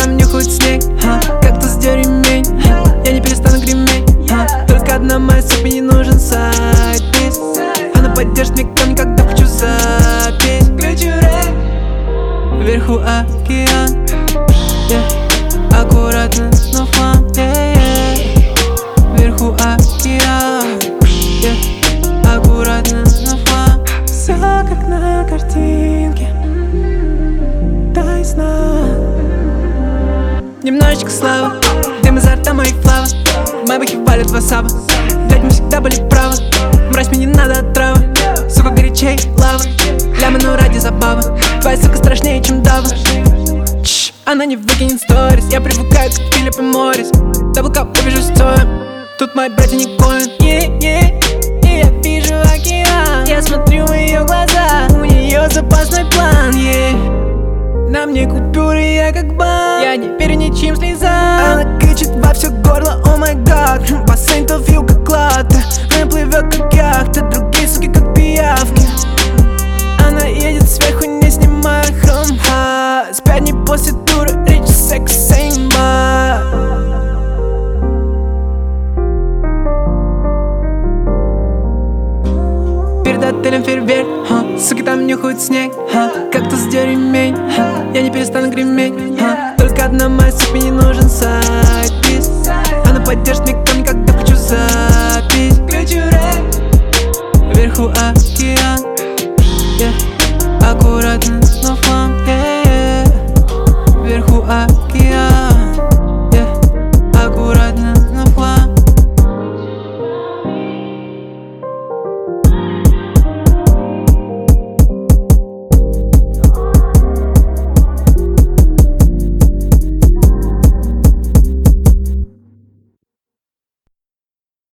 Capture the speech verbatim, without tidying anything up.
там нюхают снег, ха. Кактус, где ремень, ха. Я не перестану греметь, ха. Только одна моя суть, мне не нужен сайт-пис. Она поддержит мне камни, когда хочу запись. Включу рэп, вверху океан, yeah. Аккуратно, но фан, yeah, yeah. Вверху океан, yeah. Аккуратно, но фан. Всё как на картинке, дай знак. Немножечко славы, дым изо рта моих флава. Мои бахи палят васаба. Блять, мы всегда были правы. Мразь, мне не надо отравы. Сука горячей лавы. Ляма, ну ради забавы. Твоя сука страшнее, чем Дава. Чш, она не выкинет сторис. Я привыкаю к Филипп и Моррис. Даблкап, побежу стоя. Тут мои братья не Коэн. Yeah, yeah. И я вижу океан. Я смотрю в ее глаза. У нее запасной план, yeah. На мне купюры, я как бан. Я не верю ничьим слезам. Она кричит во все горло, о май гад. Бассейн толфил как латте. Она плывет как яхта, другие суки как пиявки. Она едет сверху, не снимая хром. С пять дней после тура, речь секс сейма. Перед отелем фейерверк, ха. Суки там нюхают снег, ха. Кактус, где ремень, ха. Я не перестану греметь, ха. Только одна моя суть, мне не нужен сайт-пис. Она поддержит мне камни, когда хочу запись. Включу рэп, вверху океан, yeah. Аккуратно, но фан, yeah, yeah. Вверху океан.